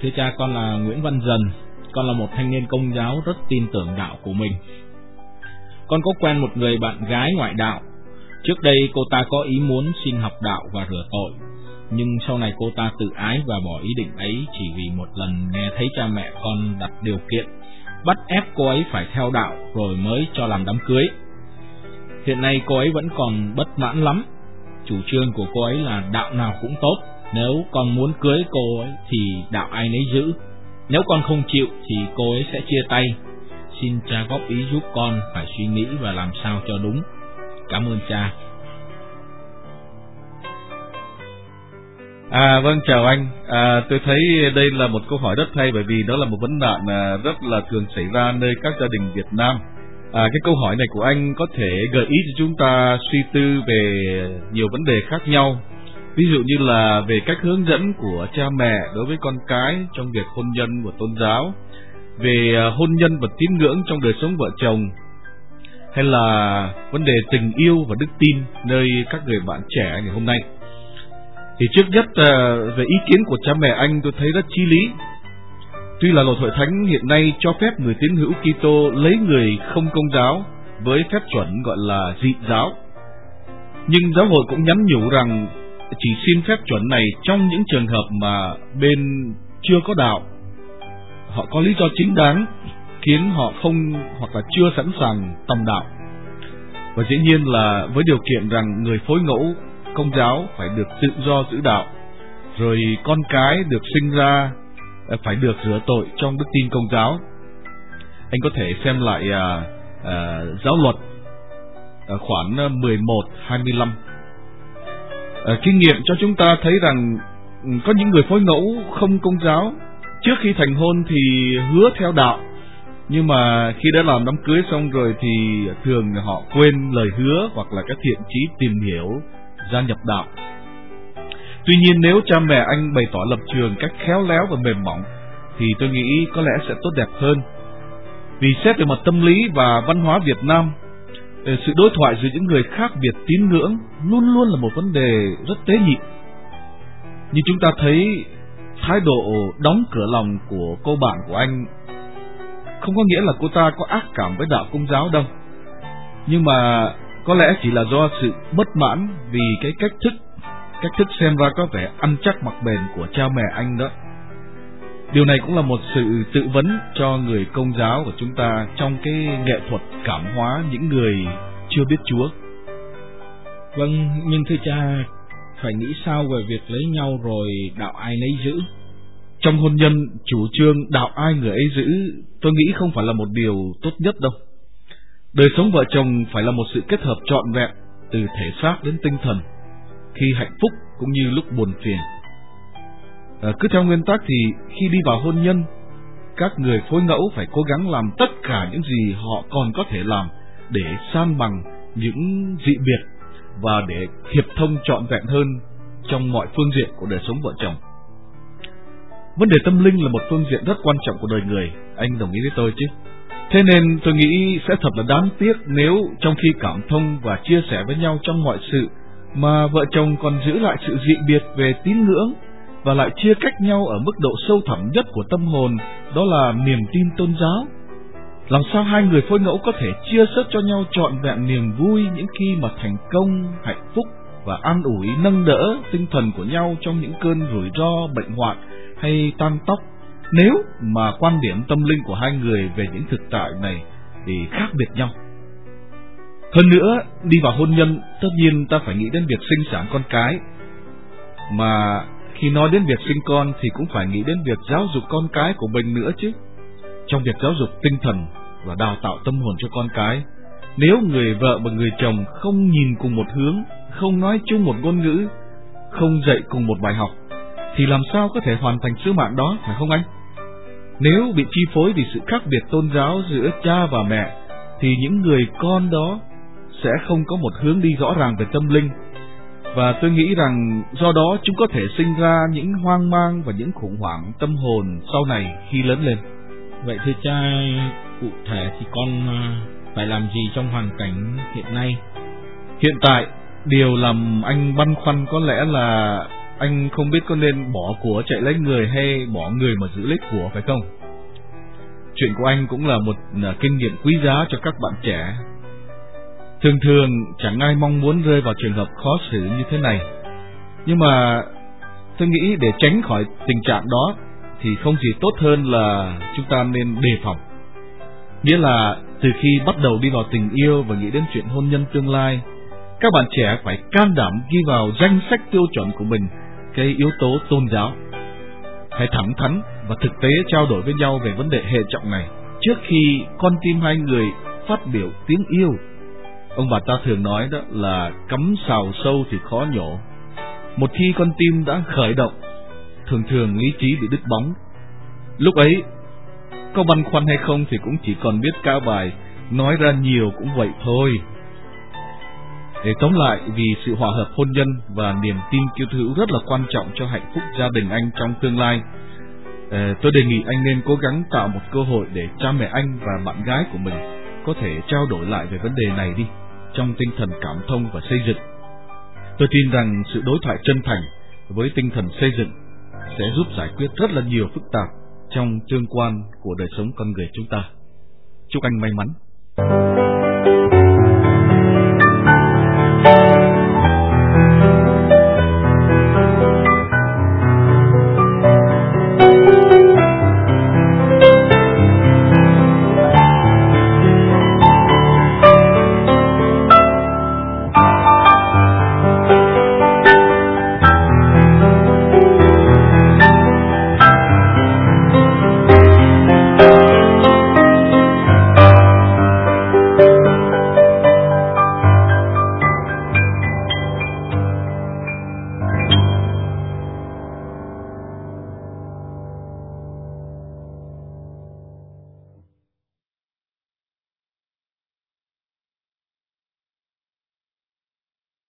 Thưa cha, con là Nguyễn Văn Dần. Con là một thanh niên Công giáo rất tin tưởng đạo của mình. Con có quen một người bạn gái ngoại đạo. Trước đây cô ta có ý muốn xin học đạo và rửa tội, nhưng sau này cô ta tự ái và bỏ ý định ấy chỉ vì một lần nghe thấy cha mẹ con đặt điều kiện bắt ép cô ấy phải theo đạo rồi mới cho làm đám cưới. Hiện nay cô ấy vẫn còn bất mãn lắm. Chủ trương của cô ấy là đạo nào cũng tốt, nếu con muốn cưới cô ấy thì đạo ai nấy giữ, nếu con không chịu thì cô ấy sẽ chia tay. Xin cha góp ý giúp con phải suy nghĩ và làm sao cho đúng. Cảm ơn cha. Vâng, chào anh. Tôi thấy đây là một câu hỏi rất hay, bởi vì đó là một vấn nạn rất là thường xảy ra nơi các gia đình Việt Nam. Cái câu hỏi này của anh có thể gợi ý cho chúng ta suy tư về nhiều vấn đề khác nhau. Ví dụ như là về cách hướng dẫn của cha mẹ đối với con cái trong việc hôn nhân và tôn giáo, về hôn nhân và tín ngưỡng trong đời sống vợ chồng, hay là vấn đề tình yêu và đức tin nơi các người bạn trẻ ngày hôm nay. Thì trước nhất về ý kiến của cha mẹ anh, tôi thấy rất chí lý. Tuy là luật hội thánh hiện nay cho phép người tín hữu Kitô lấy người không công giáo với phép chuẩn gọi là dị giáo, nhưng giáo hội cũng nhắn nhủ rằng chỉ xin phép chuẩn này trong những trường hợp mà bên chưa có đạo, họ có lý do chính đáng khiến họ không hoặc là chưa sẵn sàng tòng đạo. Và dĩ nhiên là với điều kiện rằng người phối ngẫu công giáo phải được tự do giữ đạo, rồi con cái được sinh ra phải được rửa tội trong đức tin công giáo. Anh có thể xem lại giáo luật khoản 11-25. Kinh nghiệm cho chúng ta thấy rằng có những người phối ngẫu không công giáo trước khi thành hôn thì hứa theo đạo, nhưng mà khi đã làm đám cưới xong rồi thì thường họ quên lời hứa hoặc là các thiện chí tìm hiểu gia nhập đạo. Tuy nhiên nếu cha mẹ anh bày tỏ lập trường cách khéo léo và mềm mỏng thì tôi nghĩ có lẽ sẽ tốt đẹp hơn. Vì xét về mặt tâm lý và văn hóa Việt Nam, sự đối thoại giữa những người khác biệt tín ngưỡng luôn luôn là một vấn đề rất tế nhị. Như chúng ta thấy, thái độ đóng cửa lòng của cô bạn của anh không có nghĩa là cô ta có ác cảm với đạo công giáo đâu, nhưng mà có lẽ chỉ là do sự bất mãn vì cái cách thức xem ra có vẻ ăn chắc mặc bền của cha mẹ anh đó. Điều này cũng là một sự tự vấn cho người công giáo của chúng ta trong cái nghệ thuật cảm hóa những người chưa biết Chúa. Vâng, nhưng thưa cha, phải nghĩ sao về việc lấy nhau rồi đạo ai nấy giữ? Trong hôn nhân, chủ trương đạo ai người ấy giữ tôi nghĩ không phải là một điều tốt nhất đâu. Đời sống vợ chồng phải là một sự kết hợp trọn vẹn từ thể xác đến tinh thần, khi hạnh phúc cũng như lúc buồn phiền. Cứ theo nguyên tắc thì khi đi vào hôn nhân, các người phối ngẫu phải cố gắng làm tất cả những gì họ còn có thể làm để san bằng những dị biệt và để hiệp thông trọn vẹn hơn trong mọi phương diện của đời sống vợ chồng. Vấn đề tâm linh là một phương diện rất quan trọng của đời người, anh đồng ý với tôi chứ? Thế nên tôi nghĩ sẽ thật là đáng tiếc nếu trong khi cảm thông và chia sẻ với nhau trong mọi sự mà vợ chồng còn giữ lại sự dị biệt về tín ngưỡng và lại chia cách nhau ở mức độ sâu thẳm nhất của tâm hồn, đó là niềm tin tôn giáo. Làm sao hai người phối ngẫu có thể chia sớt cho nhau trọn vẹn niềm vui những khi mà thành công, hạnh phúc và an ủi nâng đỡ tinh thần của nhau trong những cơn rủi ro, bệnh hoạn hay tan tóc, nếu mà quan điểm tâm linh của hai người về những thực tại này thì khác biệt nhau. Hơn nữa, đi vào hôn nhân, tất nhiên ta phải nghĩ đến việc sinh sản con cái. Mà khi nói đến việc sinh con thì cũng phải nghĩ đến việc giáo dục con cái của mình nữa chứ. Trong việc giáo dục tinh thần và đào tạo tâm hồn cho con cái, nếu người vợ và người chồng không nhìn cùng một hướng, không nói chung một ngôn ngữ, không dạy cùng một bài học, thì làm sao có thể hoàn thành sứ mạng đó, phải không anh? Nếu bị chi phối vì sự khác biệt tôn giáo giữa cha và mẹ, thì những người con đó sẽ không có một hướng đi rõ ràng về tâm linh. Và tôi nghĩ rằng do đó chúng có thể sinh ra những hoang mang và những khủng hoảng tâm hồn sau này khi lớn lên. Vậy thưa cha, cụ thể thì con phải làm gì trong hoàn cảnh hiện nay? Hiện tại, điều làm anh băn khoăn có lẽ là anh không biết có nên bỏ của chạy lấy người hay bỏ người mà giữ lấy của, phải không? Chuyện của anh cũng là một kinh nghiệm quý giá cho các bạn trẻ. Thường thường chẳng ai mong muốn rơi vào trường hợp khó xử như thế này. Nhưng mà tôi nghĩ để tránh khỏi tình trạng đó thì không gì tốt hơn là chúng ta nên đề phòng. Nghĩa là từ khi bắt đầu đi vào tình yêu và nghĩ đến chuyện hôn nhân tương lai, các bạn trẻ phải can đảm ghi vào danh sách tiêu chuẩn của mình cái yếu tố tôn giáo. Hãy thẳng thắn và thực tế trao đổi với nhau về vấn đề hệ trọng này trước khi con tim hai người phát biểu tiếng yêu. Ông bà ta thường nói đó là cắm sào sâu thì khó nhổ. Một khi con tim đã khởi động, thường thường lý trí bị đứt bóng. Lúc ấy, có băn khoăn hay không thì cũng chỉ còn biết ca bài, nói ra nhiều cũng vậy thôi. Để tóm lại, vì sự hòa hợp hôn nhân và niềm tin kiêu hữu rất là quan trọng cho hạnh phúc gia đình anh trong tương lai, tôi đề nghị anh nên cố gắng tạo một cơ hội để cha mẹ anh và bạn gái của mình có thể trao đổi lại về vấn đề này đi, trong tinh thần cảm thông và xây dựng. Tôi tin rằng sự đối thoại chân thành với tinh thần xây dựng sẽ giúp giải quyết rất là nhiều phức tạp trong tương quan của đời sống con người chúng ta. Chúc anh may mắn.